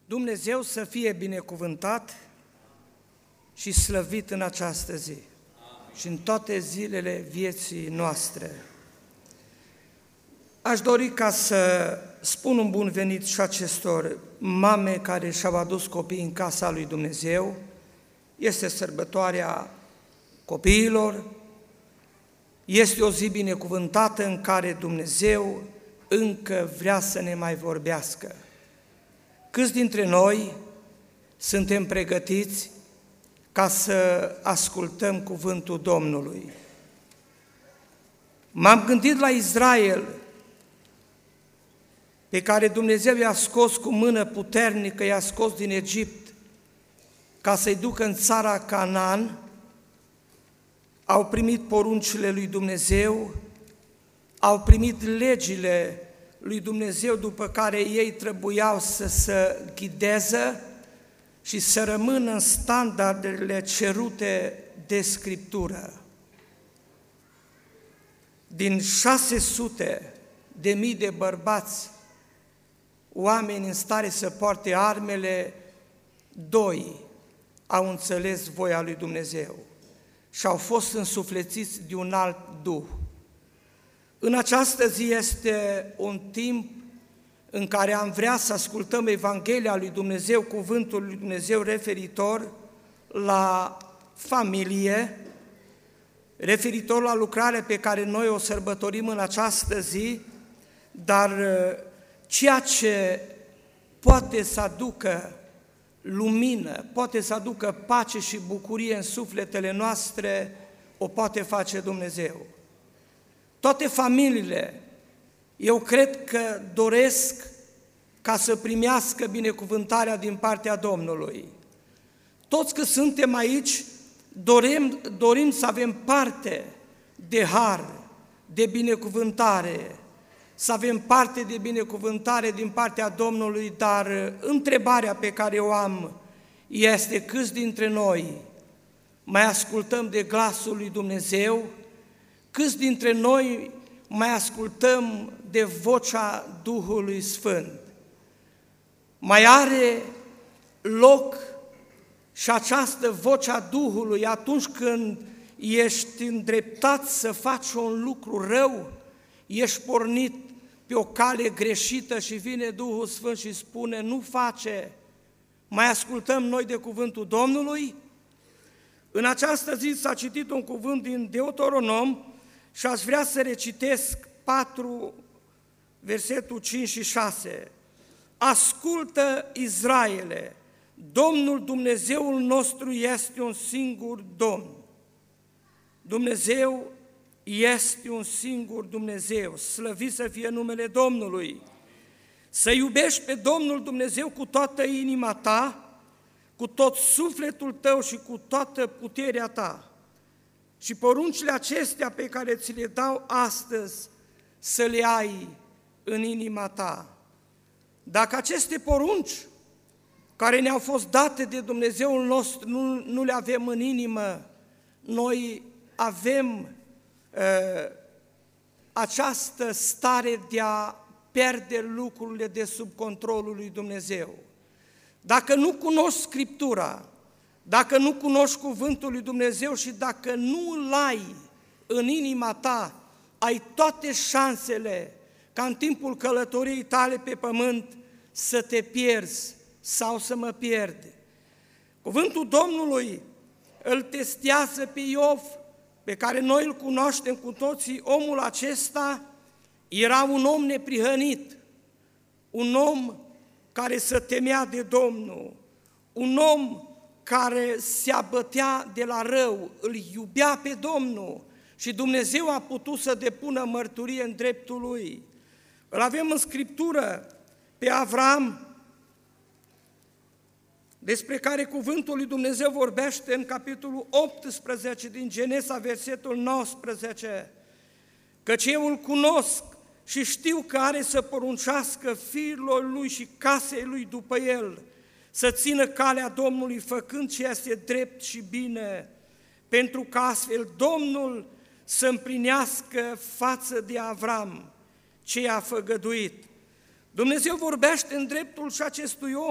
Dumnezeu să fie binecuvântat și slăvit în această zi și în toate zilele vieții noastre. Aș dori ca să spun un bun venit și acestor mame care și-au adus copiii în casa lui Dumnezeu. Este sărbătoarea copiilor, este o zi binecuvântată în care Dumnezeu încă vrea să ne mai vorbească. Câți dintre noi suntem pregătiți ca să ascultăm cuvântul Domnului? M-am gândit la Israel, pe care Dumnezeu i-a scos cu mână puternică, i-a scos din Egipt, ca să-i ducă în țara Canaan. Au primit poruncile lui Dumnezeu, au primit legile lui Dumnezeu după care ei trebuiau să se ghideze și să rămână în standardele cerute de Scriptură. Din 600.000 de bărbați, oameni în stare să poarte armele, 2 au înțeles voia lui Dumnezeu și au fost însuflețiți de un alt duh. În această zi este un timp în care am vrea să ascultăm Evanghelia lui Dumnezeu, cuvântul lui Dumnezeu referitor la familie, referitor la lucrarea pe care noi o sărbătorim în această zi, dar ceea ce poate să aducă lumină, poate să aducă pace și bucurie în sufletele noastre, o poate face Dumnezeu. Toate familiile, eu cred că doresc ca să primească binecuvântarea din partea Domnului. Toți că suntem aici, dorim să avem parte de har, de binecuvântare, să avem parte de binecuvântare din partea Domnului, dar întrebarea pe care o am este: câți dintre noi mai ascultăm de glasul lui Dumnezeu? Câți dintre noi mai ascultăm de vocea Duhului Sfânt? Mai are loc și această vocea Duhului atunci când ești îndreptat să faci un lucru rău, ești pornit pe o cale greșită și vine Duhul Sfânt și spune: nu face. Mai ascultăm noi de cuvântul Domnului? În această zi s-a citit un cuvânt din Deuteronom și aș vrea să recitesc 4, versetul 5 și 6. Ascultă, Israele, Domnul Dumnezeul nostru este un singur Domn. Dumnezeu este un singur Dumnezeu, slăvit să fie numele Domnului. Să iubești pe Domnul Dumnezeu cu toată inima ta, cu tot sufletul tău și cu toată puterea ta. Și poruncile acestea pe care ți le dau astăzi să le ai în inima ta. Dacă aceste porunci care ne-au fost date de Dumnezeul nostru nu le avem în inimă, noi avem această stare de a pierde lucrurile de sub controlul lui Dumnezeu. Dacă nu cunoști Scriptura, dacă nu cunoști cuvântul lui Dumnezeu și dacă nu îl ai în inima ta, ai toate șansele ca în timpul călătoriei tale pe pământ să te pierzi sau să mă pierd. Cuvântul Domnului îl testează pe Iov, pe care noi îl cunoaștem cu toții. Omul acesta era un om neprihănit, un om care se temea de Domnul, un om care se abătea de la rău, îl iubea pe Domnul și Dumnezeu a putut să depună mărturie în dreptul lui. Îl avem în Scriptură pe Avram, despre care cuvântul lui Dumnezeu vorbește în capitolul 18 din Genesa, versetul 19, căci eu îl cunosc și știu că are să poruncească fiilor lui și casei lui după el, să țină calea Domnului făcând ce este drept și bine, pentru că astfel Domnul să împlinească față de Avram ce i-a făgăduit. Dumnezeu vorbește în dreptul și acestui om,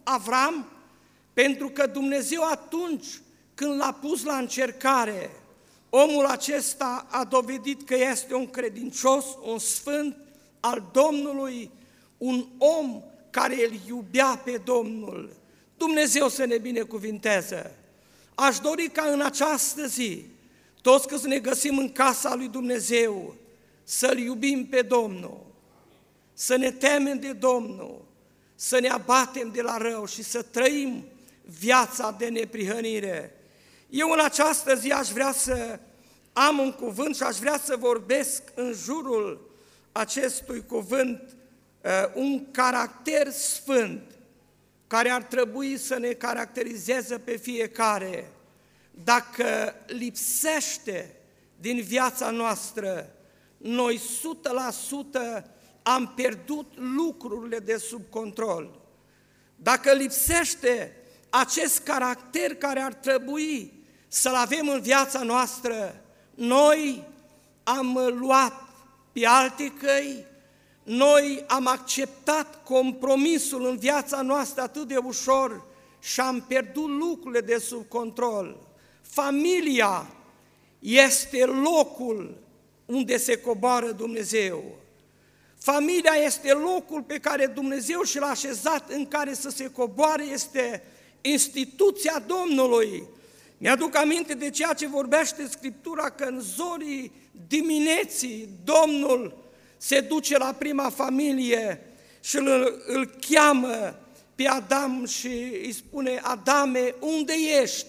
Avram? Pentru că Dumnezeu atunci când l-a pus la încercare, omul acesta a dovedit că este un credincios, un sfânt al Domnului, un om care îl iubea pe Domnul. Dumnezeu să ne binecuvinteze! Aș dori ca în această zi, toți câți ne găsim în casa lui Dumnezeu, să-L iubim pe Domnul, să ne temem de Domnul, să ne abatem de la rău și să trăim viața de neprihănire. Eu în această zi aș vrea să am un cuvânt și aș vrea să vorbesc în jurul acestui cuvânt, un caracter sfânt care ar trebui să ne caracterizeze pe fiecare. Dacă lipsește din viața noastră, noi 100% am pierdut lucrurile de sub control. Dacă lipsește acest caracter care ar trebui să-l avem în viața noastră, noi am luat pe alte căi, noi am acceptat compromisul în viața noastră atât de ușor și am pierdut lucrurile de sub control. Familia este locul unde se coboară Dumnezeu. Familia este locul pe care Dumnezeu și l-a așezat în care să se coboare, este instituția Domnului. Mi-aduc aminte de ceea ce vorbește Scriptura, că în zorii dimineții Domnul se duce la prima familie și îl cheamă pe Adam și îi spune: Adame, unde ești?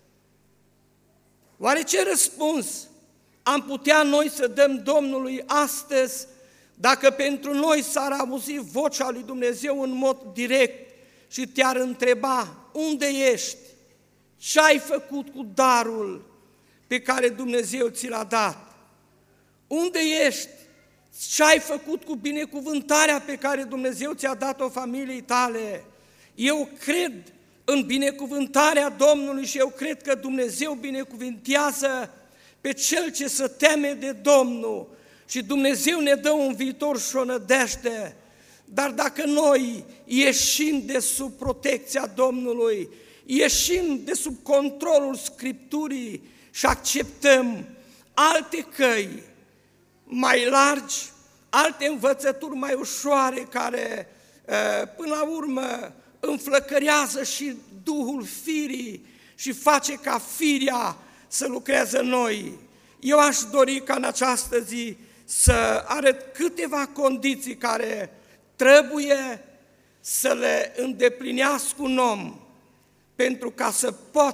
Oare ce răspuns am putea noi să dăm Domnului astăzi dacă pentru noi s-ar auzi vocea lui Dumnezeu în mod direct și te-ar întreba: unde ești? Ce ai făcut cu darul pe care Dumnezeu ți l-a dat? Unde ești? Ce ai făcut cu binecuvântarea pe care Dumnezeu ți-a dat-o familiei tale? Eu cred în binecuvântarea Domnului și eu cred că Dumnezeu binecuvintează pe cel ce se teme de Domnul și Dumnezeu ne dă un viitor și o nădejde. Dar dacă noi ieșim de sub protecția Domnului, ieșim de sub controlul Scripturii și acceptăm alte căi mai largi, alte învățături mai ușoare care până la urmă înflăcărează și Duhul firii și face ca firea să lucreze în noi. Eu aș dori ca în această zi să arăt câteva condiții care trebuie să le îndeplinească un om pentru ca să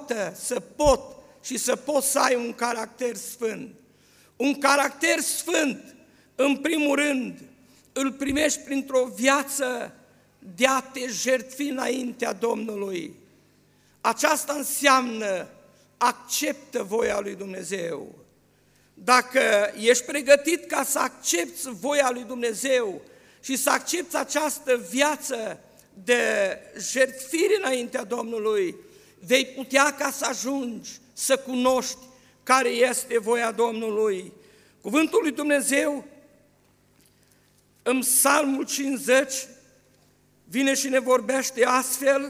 pot să ai un caracter sfânt. Un caracter sfânt, în primul rând, îl primești printr-o viață de a te jertfi înaintea Domnului. Aceasta înseamnă: acceptă voia lui Dumnezeu. Dacă ești pregătit ca să accepți voia lui Dumnezeu și să accepți această viață de jertfire înaintea Domnului, vei putea ca să ajungi să cunoști care este voia Domnului. Cuvântul lui Dumnezeu în Psalmul 50 vine și ne vorbește astfel: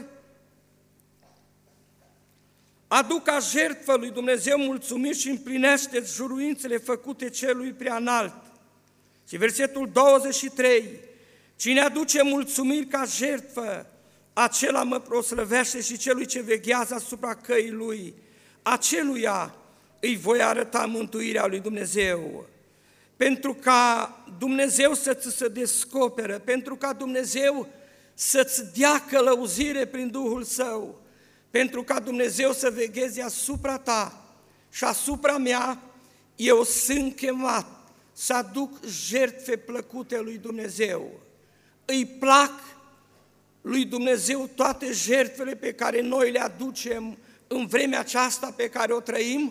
adu ca jertfă lui Dumnezeu mulțumiri și împlinește-ți juruințele făcute celui preanalt. Și versetul 23: cine aduce mulțumiri ca jertfă, acela mă proslăvește, și celui ce veghează asupra căii lui, aceluia îi voi arăta mântuirea lui Dumnezeu. Pentru ca Dumnezeu să ți se descoperă, pentru ca Dumnezeu să-ți dea călăuzire prin Duhul Său, pentru ca Dumnezeu să vegheze asupra ta și asupra mea, eu sunt chemat să aduc jertfe plăcute lui Dumnezeu. Îi plac lui Dumnezeu toate jertfele pe care noi le aducem în vremea aceasta pe care o trăim?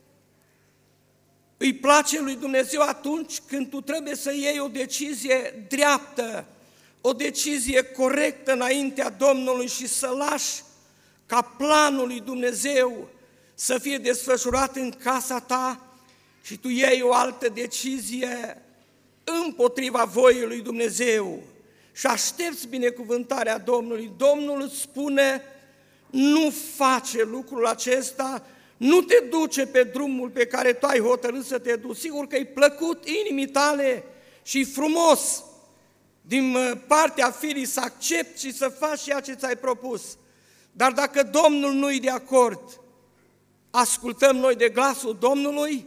Îi place lui Dumnezeu atunci când tu trebuie să iei o decizie dreaptă, o decizie corectă înaintea Domnului și să lași ca planul lui Dumnezeu să fie desfășurat în casa ta și tu iei o altă decizie împotriva voii lui Dumnezeu. și aștepți binecuvântarea Domnului, Domnul îți spune, nu face lucrul acesta, nu te duce pe drumul pe care tu ai hotărât să te duci. Sigur că e plăcut inimii tale și frumos din partea firii să accepti și să faci ceea ce ți-ai propus. Dar dacă Domnul nu-i de acord, ascultăm noi de glasul Domnului?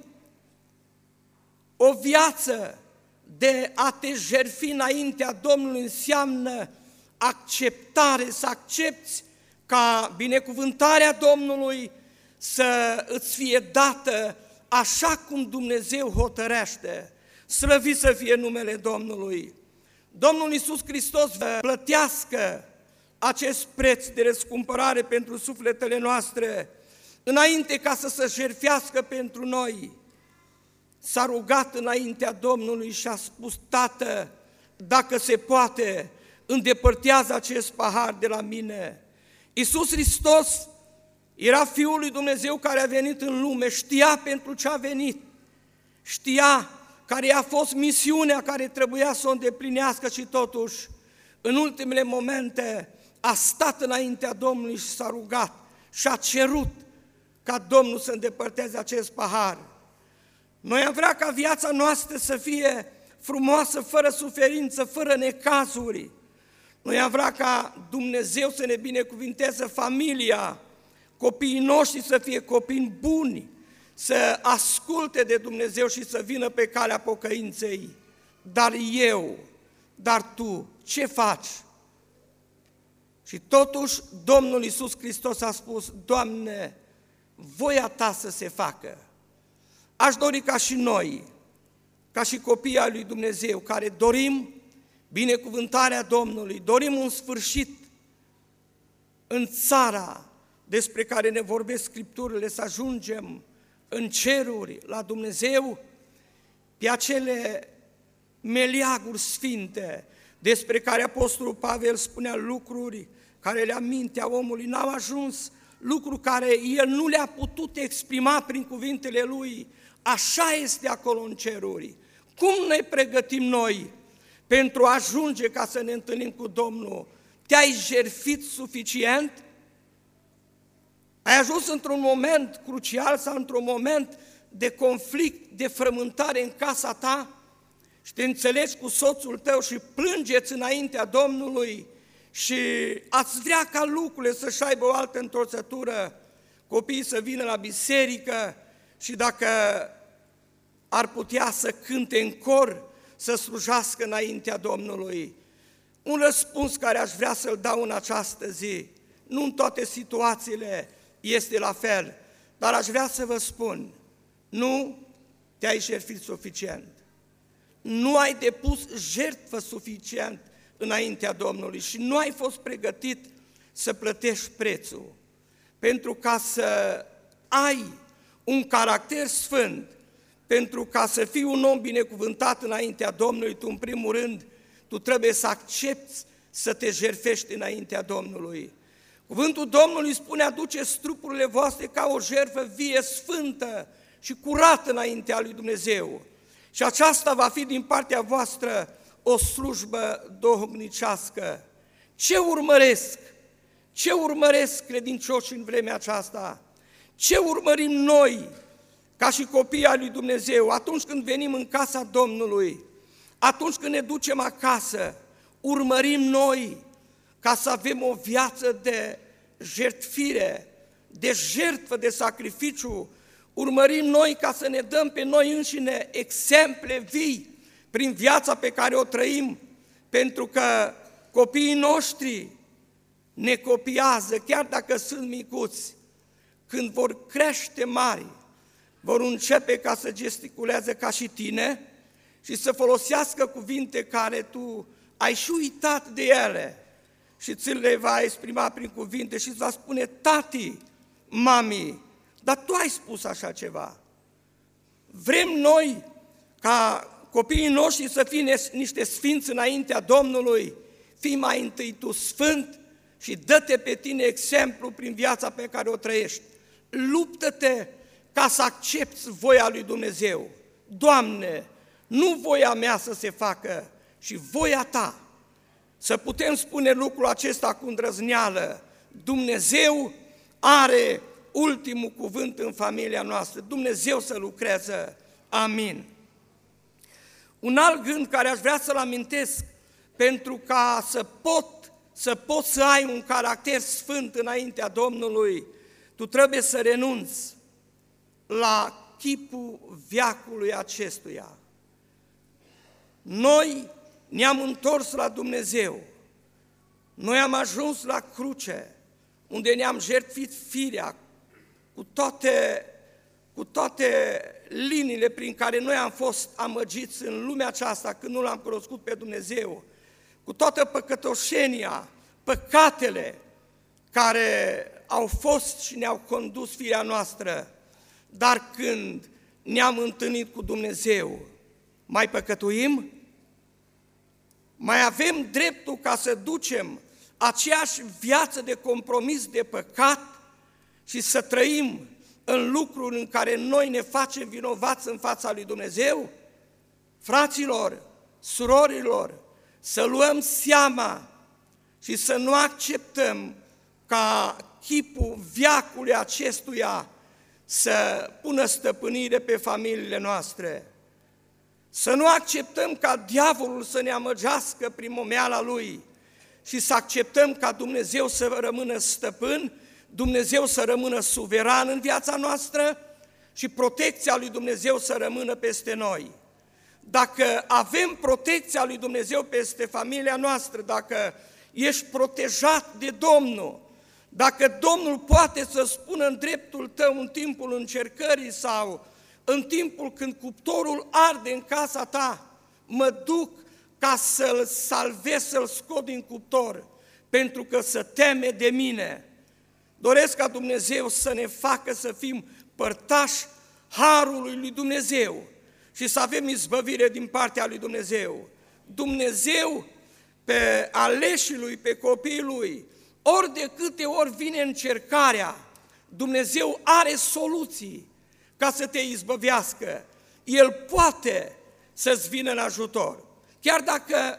O viață de a te jertfi înaintea Domnului înseamnă acceptare, să accepți ca binecuvântarea Domnului să îți fie dată așa cum Dumnezeu hotărește. Slăvit să fie numele Domnului! Domnul Iisus Hristos vă plătească acest preț de răscumpărare pentru sufletele noastre, înainte ca să se jertfească pentru noi. S-a rugat înaintea Domnului și a spus, Tată, dacă se poate, îndepărtează acest pahar de la mine. Iisus Hristos era Fiul lui Dumnezeu care a venit în lume, știa pentru ce a venit, știa care a fost misiunea care trebuia să o îndeplinească și totuși, în ultimele momente, a stat înaintea Domnului și s-a rugat și a cerut ca Domnul să îndepărteze acest pahar. Noi am vrea ca viața noastră să fie frumoasă, fără suferință, fără necazuri. Noi am vrea ca Dumnezeu să ne binecuvinteze familia, copiii noștri să fie copii buni, să asculte de Dumnezeu și să vină pe calea pocăinței. Dar tu, ce faci? Și totuși Domnul Iisus Hristos a spus, Doamne, voia Ta să se facă. Aș dori ca și noi, ca și copiii ai lui Dumnezeu, care dorim binecuvântarea Domnului, dorim un sfârșit în țara despre care ne vorbesc Scripturile, să ajungem în ceruri la Dumnezeu, pe acele meleaguri sfinte despre care Apostolul Pavel spunea lucruri care le amintea omului, n-au ajuns, lucruri care el nu le-a putut exprima prin cuvintele lui, așa este acolo în ceruri. Cum ne pregătim noi pentru a ajunge ca să ne întâlnim cu Domnul? Te-ai jertfit suficient? Ai ajuns într-un moment crucial sau într-un moment de conflict, de frământare în casa ta și te înțelegi cu soțul tău și plângeți înaintea Domnului și ați vrea ca lucrurile să-și aibă o altă întorțătură, copiii să vină la biserică și dacă ar putea să cânte în cor, să slujească înaintea Domnului. Un răspuns care aș vrea să-l dau în această zi, nu în toate situațiile este la fel, dar aș vrea să vă spun, nu te-ai jertfit suficient, nu ai depus jertfă suficient înaintea Domnului și nu ai fost pregătit să plătești prețul. Pentru ca să ai un caracter sfânt, pentru ca să fii un om binecuvântat înaintea Domnului, tu în primul rând, tu trebuie să accepti să te jertfești înaintea Domnului. Cuvântul Domnului spune, aduceți trupurile voastre ca o jertfă vie, sfântă și curată înaintea lui Dumnezeu. Și aceasta va fi din partea voastră o slujbă duhovnicească. Ce urmăresc? Ce urmăresc credincioșii în vremea aceasta? Ce urmărim noi ca și copiii ai lui Dumnezeu atunci când venim în casa Domnului, atunci când ne ducem acasă? Urmărim noi ca să avem o viață de jertfire, de jertfă, de sacrificiu. Urmărim noi ca să ne dăm pe noi înșine exemple vii prin viața pe care o trăim, pentru că copiii noștri ne copiază, chiar dacă sunt micuți. Când vor crește mari, vor începe ca să gesticuleze ca și tine și să folosească cuvinte care tu ai și uitat de ele și ți le va exprima prin cuvinte și îți va spune, tati, mami, dar tu ai spus așa ceva. Vrem noi ca copiii noștri să fie niște sfinți înaintea Domnului, fii mai întâi tu sfânt și dă-te pe tine exemplu prin viața pe care o trăiești. Luptă-te ca să accepți voia lui Dumnezeu. Doamne, nu voia mea să se facă, și voia Ta să putem spune lucrul acesta cu îndrăzneală: Dumnezeu are ultimul cuvânt în familia noastră, Dumnezeu să lucreze. Amin. Un alt gând care aș vrea să-l amintesc, pentru ca să poți să ai un caracter sfânt înaintea Domnului, tu trebuie să renunți la chipul veacului acestuia. Noi ne-am întors la Dumnezeu, noi am ajuns la cruce, unde ne-am jertfit firea cu toate liniile prin care noi am fost amăgiți în lumea aceasta când nu l-am cunoscut pe Dumnezeu, cu toată păcătoșenia, păcatele care au fost și ne-au condus firea noastră. Dar când ne-am întâlnit cu Dumnezeu, mai păcătuim? Mai avem dreptul ca să ducem aceeași viață de compromis, de păcat și să trăim în lucruri în care noi ne facem vinovați în fața lui Dumnezeu? Fraților, surorilor, să luăm seama și să nu acceptăm ca chipul veacului acestuia să pună stăpânire pe familiile noastre. Să nu acceptăm ca diavolul să ne amăgească prin momeala lui și să acceptăm ca Dumnezeu să rămână stăpân, Dumnezeu să rămână suveran în viața noastră și protecția lui Dumnezeu să rămână peste noi. Dacă avem protecția lui Dumnezeu peste familia noastră, dacă ești protejat de Domnul, dacă Domnul poate să spună în dreptul tău în timpul încercării sau în timpul când cuptorul arde în casa ta, mă duc ca să-l salvez, să-l scot din cuptor, pentru că se teme de mine. Doresc ca Dumnezeu să ne facă să fim părtași harului lui Dumnezeu și să avem izbăvire din partea lui Dumnezeu. Dumnezeu pe aleșii lui, pe copiii lui, ori de câte ori vine încercarea, Dumnezeu are soluții ca să te izbăvească. El poate să-ți vină în ajutor. Chiar dacă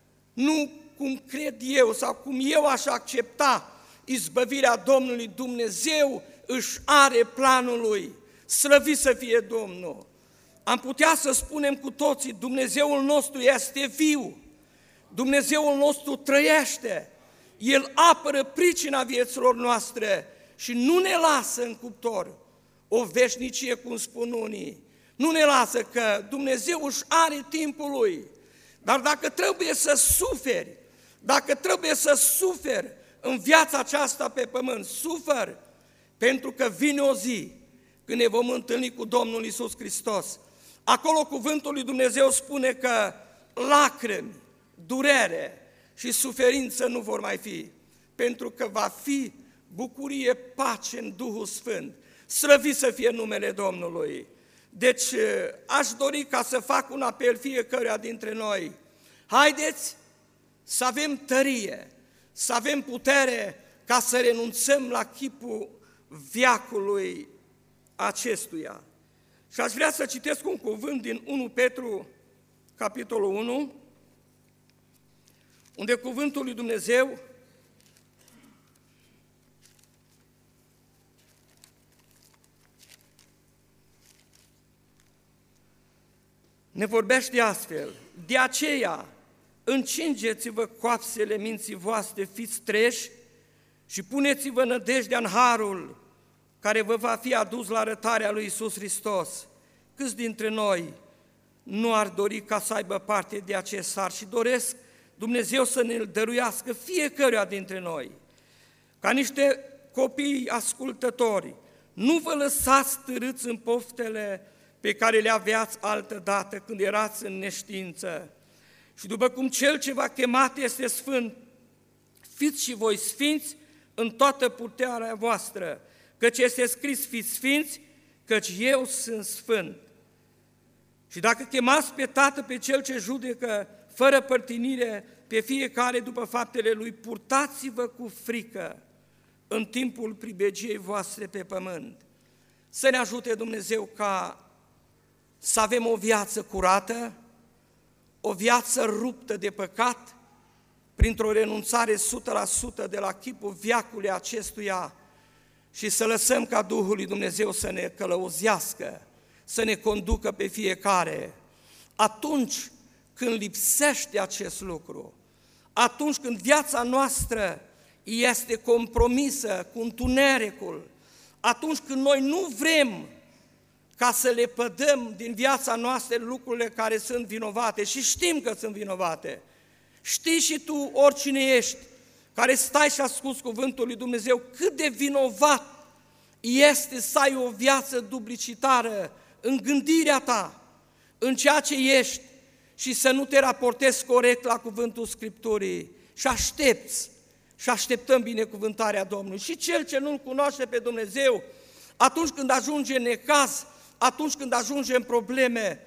nu cum cred eu sau cum eu aș accepta izbăvirea Domnului, Dumnezeu își are planul lui. Slăvit să fie Domnul! Am putea să spunem cu toții: Dumnezeul nostru este viu, Dumnezeul nostru trăiește, El apără pricina vieților noastre și nu ne lasă în cuptor o veșnicie, cum spun unii. Nu ne lasă, că Dumnezeu își are timpul Lui. Dar dacă trebuie să suferi, dacă trebuie să suferi în viața aceasta pe pământ, suferi, pentru că vine o zi când ne vom întâlni cu Domnul Iisus Hristos. Acolo cuvântul lui Dumnezeu spune că lacrimi, durere și suferință nu vor mai fi, pentru că va fi bucurie, pace în Duhul Sfânt. Slăvit să fie numele Domnului! Deci aș dori ca să fac un apel fiecăruia dintre noi. Haideți să avem tărie, să avem putere ca să renunțăm la chipul veacului acestuia. Și aș vrea să citesc un cuvânt din 1 Petru, capitolul 1, unde cuvântul lui Dumnezeu ne vorbește astfel: de aceea încingeți-vă coapsele minții voastre, fiți treji și puneți-vă nădejdea în harul care vă va fi adus la arătarea lui Iisus Hristos. Câți dintre noi nu ar dori ca să aibă parte de acest har și doresc Dumnezeu să ne-l dăruiască fiecăruia dintre noi? Ca niște copii ascultători, nu vă lăsați târâți în poftele pe care le aveați altădată când erați în neștiință. Și după cum Cel ce v-a chemat este sfânt, fiți și voi sfinți în toată puterea voastră, căci este scris: fiți sfinți, căci eu sunt sfânt. Și dacă chemați pe Tatăl, pe Cel ce judecă fără părtinire pe fiecare după faptele lui, purtați-vă cu frică în timpul pribegiei voastre pe pământ. Să ne ajute Dumnezeu ca să avem o viață curată, o viață ruptă de păcat, printr-o renunțare 100% de la chipul veacului acestuia și să lăsăm ca Duhul lui Dumnezeu să ne călăuzească, să ne conducă pe fiecare. Atunci când lipsește acest lucru, atunci când viața noastră este compromisă cu întunericul, atunci când noi nu vrem ca să le pădăm din viața noastră lucrurile care sunt vinovate și știm că sunt vinovate. Știi și tu, oricine ești, care stai și asculți cuvântul lui Dumnezeu, cât de vinovat este să ai o viață duplicitară în gândirea ta, în ceea ce ești și să nu te raportezi corect la cuvântul Scripturii și aștepți și așteptăm binecuvântarea Domnului. Și cel ce nu-L cunoaște pe Dumnezeu, atunci când ajunge în necaz, atunci când ajunge în probleme,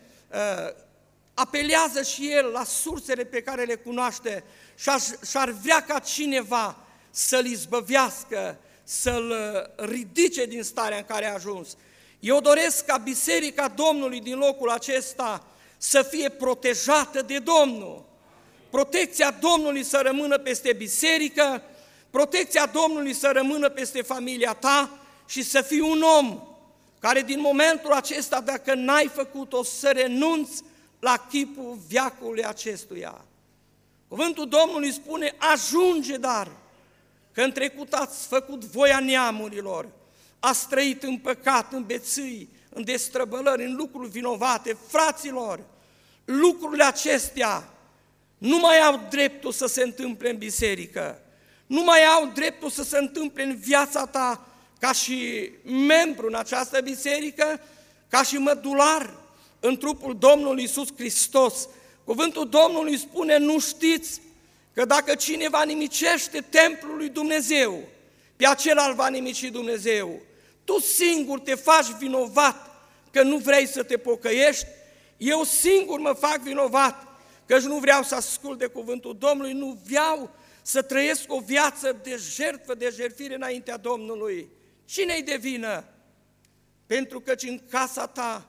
apelează și el la sursele pe care le cunoaște și ar vrea ca cineva să-l izbăvească, să-l ridice din starea în care a ajuns. Eu doresc ca Biserica Domnului din locul acesta să fie protejată de Domnul. Protecția Domnului să rămână peste biserică, protecția Domnului să rămână peste familia ta și să fii un om care din momentul acesta, dacă n-ai făcut-o, să renunți la chipul veacului acestuia. Cuvântul Domnului spune, ajunge dar, că în trecut ați făcut voia neamurilor, ați trăit în păcat, în beții, în destrăbălări, în lucruri vinovate. Fraților, lucrurile acestea nu mai au dreptul să se întâmple în biserică, nu mai au dreptul să se întâmple în viața ta ca și membru în această biserică, ca și mădular în trupul Domnului Iisus Hristos. Cuvântul Domnului spune, nu știți că dacă cineva nimicește templul lui Dumnezeu, pe acela îl va nimici Dumnezeu. Tu singur te faci vinovat că nu vrei să te pocăiești, eu singur mă fac vinovat că nu vreau să ascult de cuvântul Domnului, nu vreau să trăiesc o viață de jertfă, de jertfire înaintea Domnului. Cine-i de vină? Pentru că în casa ta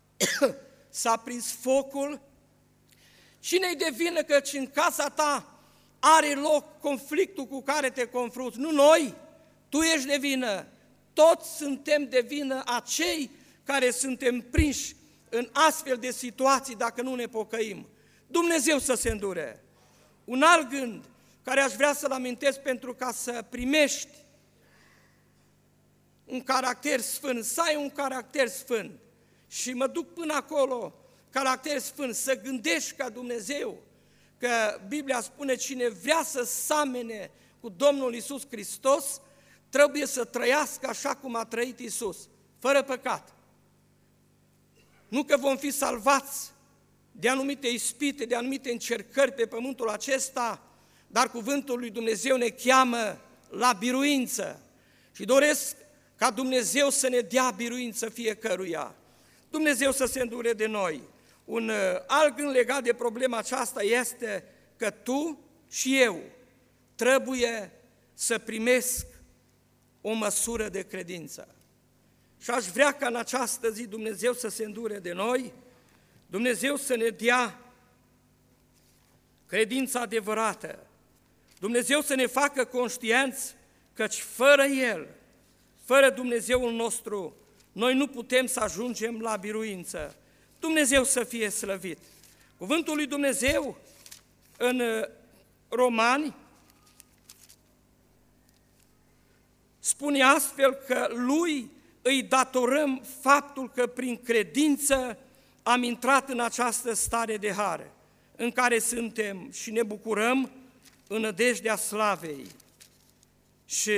s-a prins focul? Cine-i de vină că în casa ta are loc conflictul cu care te confrunți? Nu noi, tu ești de vină. Toți suntem de vină acei care suntem prinși în astfel de situații dacă nu ne pocăim. Dumnezeu să se îndure. Un alt gând care aș vrea să-l amintesc pentru ca să primești un caracter sfânt, să ai un caracter sfânt și mă duc până acolo, caracter sfânt, să gândești ca Dumnezeu, că Biblia spune cine vrea să samene cu Domnul Iisus Hristos, trebuie să trăiască așa cum a trăit Iisus, fără păcat. Nu că vom fi salvați de anumite ispite, de anumite încercări pe pământul acesta, dar cuvântul lui Dumnezeu ne cheamă la biruință și doresc ca Dumnezeu să ne dea biruință fiecăruia. Dumnezeu să se îndure de noi. Un alt gând legat de problema aceasta este că tu și eu trebuie să primesc o măsură de credință. Și aș vrea ca în această zi Dumnezeu să se îndure de noi, Dumnezeu să ne dea credința adevărată, Dumnezeu să ne facă conștienți căci fără El, fără Dumnezeul nostru, noi nu putem să ajungem la biruință. Dumnezeu să fie slăvit. Cuvântul lui Dumnezeu în Romani spune astfel că Lui îi datorăm faptul că prin credință am intrat în această stare de har, în care suntem și ne bucurăm în nădejdea slavei. Și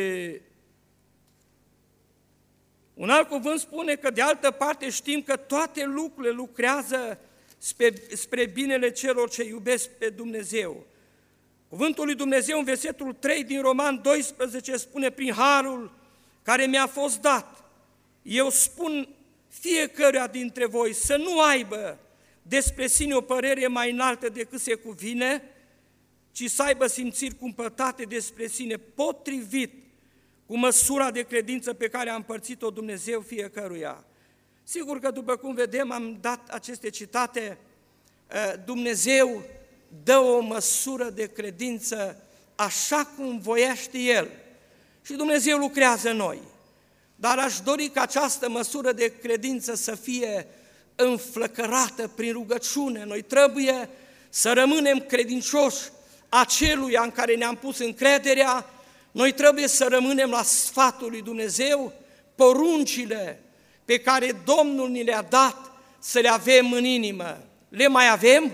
un alt cuvânt spune că de altă parte știm că toate lucrurile lucrează spre binele celor ce iubesc pe Dumnezeu. Cuvântul lui Dumnezeu în versetul 3 din Roman 12 spune, prin harul care mi-a fost dat, eu spun fiecăruia dintre voi să nu aibă despre sine o părere mai înaltă decât se cuvine, ci să aibă simțiri cumpătate despre sine potrivit cu măsura de credință pe care a împărțit-o Dumnezeu fiecăruia. Sigur că, după cum vedem, am dat aceste citate, Dumnezeu dă o măsură de credință așa cum voiește El. Și Dumnezeu lucrează în noi. Dar aș dori ca această măsură de credință să fie înflăcărată prin rugăciune. Noi trebuie să rămânem credincioși aceluia în care ne-am pus încrederea, noi trebuie să rămânem la sfatul lui Dumnezeu, poruncile pe care Domnul ni le-a dat să le avem în inimă. Le mai avem?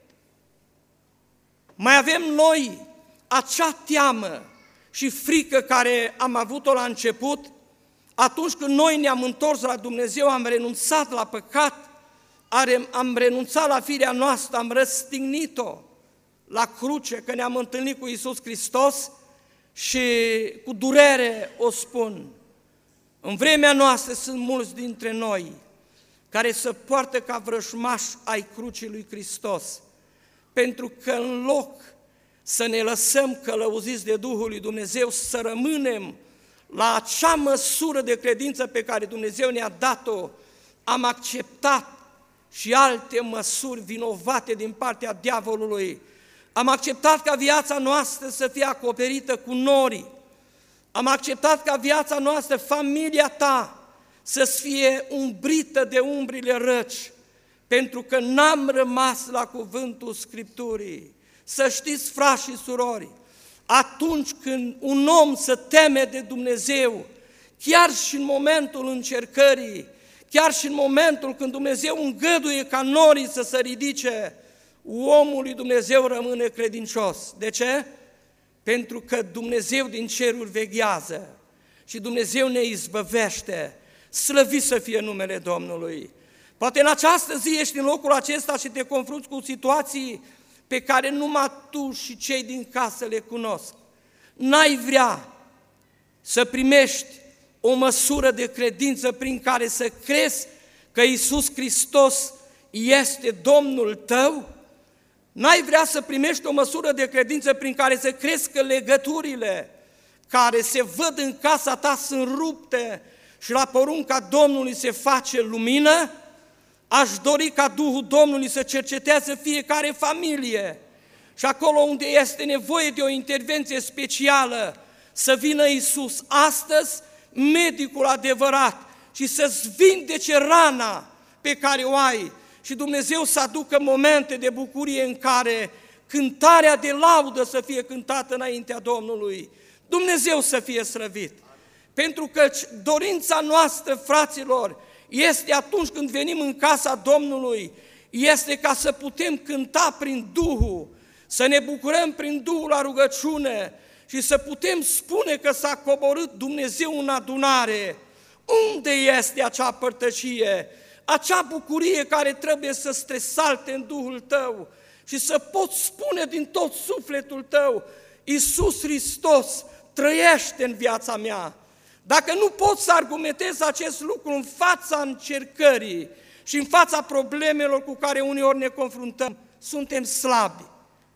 Mai avem noi acea teamă și frică care am avut-o la început? Atunci când noi ne-am întors la Dumnezeu, am renunțat la păcat, am renunțat la firea noastră, am răstignit-o la cruce, că ne-am întâlnit cu Iisus Hristos și cu durere o spun. În vremea noastră sunt mulți dintre noi care se poartă ca vrăjmași ai crucii lui Hristos, pentru că în loc să ne lăsăm călăuziți de Duhul lui Dumnezeu, să rămânem la acea măsură de credință pe care Dumnezeu ne-a dat-o, am acceptat și alte măsuri vinovate din partea diavolului. Am acceptat ca viața noastră să fie acoperită cu nori. Am acceptat ca viața noastră, familia ta, să fie umbrită de umbrile răci, pentru că n-am rămas la cuvântul Scripturii. Să știți, frați și surori, atunci când un om se teme de Dumnezeu, chiar și în momentul încercării, chiar și în momentul când Dumnezeu îngăduie ca norii să se ridice, omul lui Dumnezeu rămâne credincios. De ce? Pentru că Dumnezeu din ceruri veghează și Dumnezeu ne izbăvește. Slăvit să fie numele Domnului! Poate în această zi ești în locul acesta și te confrunți cu situații pe care numai tu și cei din casă le cunosc. N-ai vrea să primești o măsură de credință prin care să crezi că Iisus Hristos este Domnul tău? N-ai vrea să primești o măsură de credință prin care să crezi că legăturile care se văd în casa ta sunt rupte și la porunca Domnului se face lumină? Aș dori ca Duhul Domnului să cerceteze fiecare familie și acolo unde este nevoie de o intervenție specială, să vină Iisus astăzi, medicul adevărat, și să-ți vindece rana pe care o ai și Dumnezeu să aducă momente de bucurie în care cântarea de laudă să fie cântată înaintea Domnului. Dumnezeu să fie slăvit! Pentru că dorința noastră, fraților, este atunci când venim în casa Domnului, este ca să putem cânta prin Duhul, să ne bucurăm prin Duhul la rugăciune și să putem spune că s-a coborât Dumnezeu în adunare. Unde este acea părtășie, acea bucurie care trebuie să stresalte în Duhul tău și să poți spune din tot sufletul tău, Iisus Hristos trăiește în viața mea. Dacă nu poți să argumentezi acest lucru în fața încercării și în fața problemelor cu care uneori ne confruntăm, suntem slabi.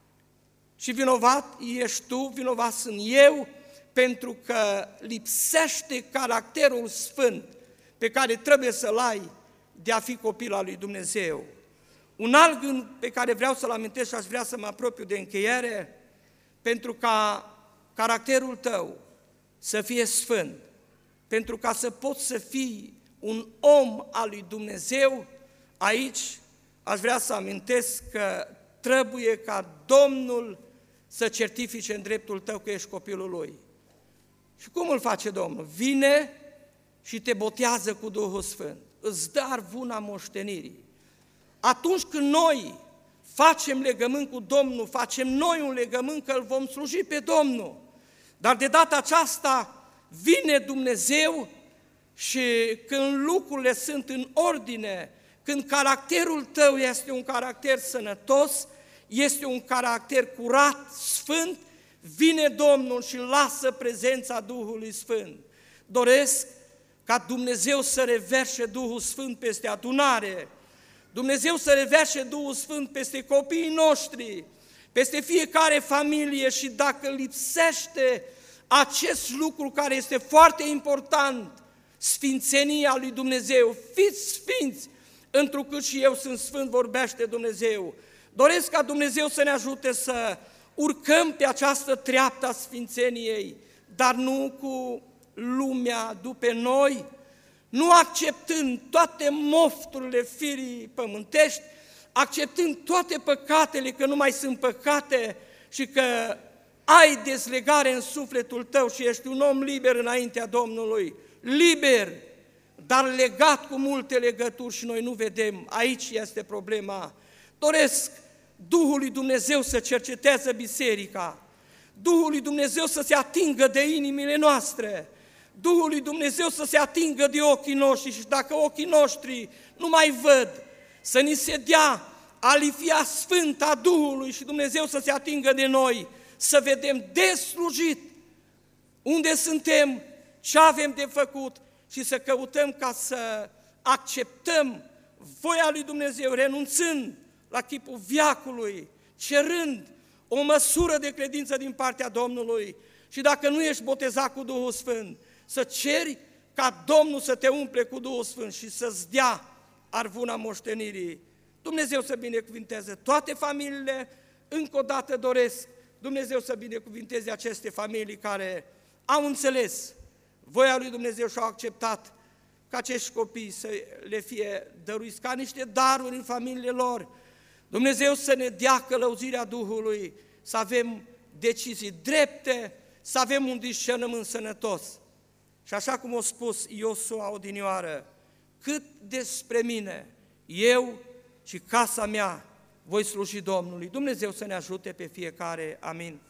Și vinovat ești tu, vinovat sunt eu, pentru că lipsește caracterul sfânt pe care trebuie să-l ai de a fi copil al lui Dumnezeu. Un alt gând pe care vreau să-l amintesc și aș vrea să mă apropiu de încheiere, pentru ca caracterul tău să fie sfânt, pentru ca să poți să fii un om al lui Dumnezeu, aici aș vrea să amintesc că trebuie ca Domnul să certifice în dreptul tău că ești copilul Lui. Și cum îl face Domnul? Vine și te botează cu Duhul Sfânt, îți dă arvuna moștenirii. Atunci când noi facem legământ cu Domnul, facem noi un legământ că îl vom sluji pe Domnul, dar de data aceasta vine Dumnezeu și când lucrurile sunt în ordine, când caracterul tău este un caracter sănătos, este un caracter curat, sfânt, vine Domnul și lasă prezența Duhului Sfânt. Doresc ca Dumnezeu să reverse Duhul Sfânt peste adunare, Dumnezeu să reverse Duhul Sfânt peste copiii noștri, peste fiecare familie și dacă lipsește acest lucru care este foarte important, sfințenia lui Dumnezeu, fiți sfinți, întrucât și eu sunt sfânt, vorbește Dumnezeu. Doresc ca Dumnezeu să ne ajute să urcăm pe această treaptă a sfințeniei, dar nu cu lumea după noi, nu acceptând toate mofturile firii pământești, acceptând toate păcatele, că nu mai sunt păcate și că ai dezlegare în sufletul tău și ești un om liber înaintea Domnului, liber, dar legat cu multe legături și noi nu vedem. Aici este problema. Doresc Duhul lui Dumnezeu să cerceteze biserica, Duhul lui Dumnezeu să se atingă de inimile noastre, Duhul lui Dumnezeu să se atingă de ochii noștri și dacă ochii noștri nu mai văd, să ni se dea alifia sfântă a Duhului și Dumnezeu să se atingă de noi, să vedem de slujit unde suntem, ce avem de făcut și să căutăm ca să acceptăm voia lui Dumnezeu, renunțând la chipul veacului, cerând o măsură de credință din partea Domnului și dacă nu ești botezat cu Duhul Sfânt, să ceri ca Domnul să te umple cu Duhul Sfânt și să-ți dea arvuna moștenirii. Dumnezeu să binecuvinteze toate familiile, încă o dată doresc Dumnezeu să binecuvinteze aceste familii care au înțeles voia lui Dumnezeu și au acceptat ca acești copii să le fie dăruiți ca niște daruri în familiile lor. Dumnezeu să ne dea călăuzirea Duhului, să avem decizii drepte, să avem un discernământ sănătos. Și așa cum a spus Iosua odinioară, cât despre mine, eu și casa mea voi sluji Domnului. Dumnezeu să ne ajute pe fiecare. Amin.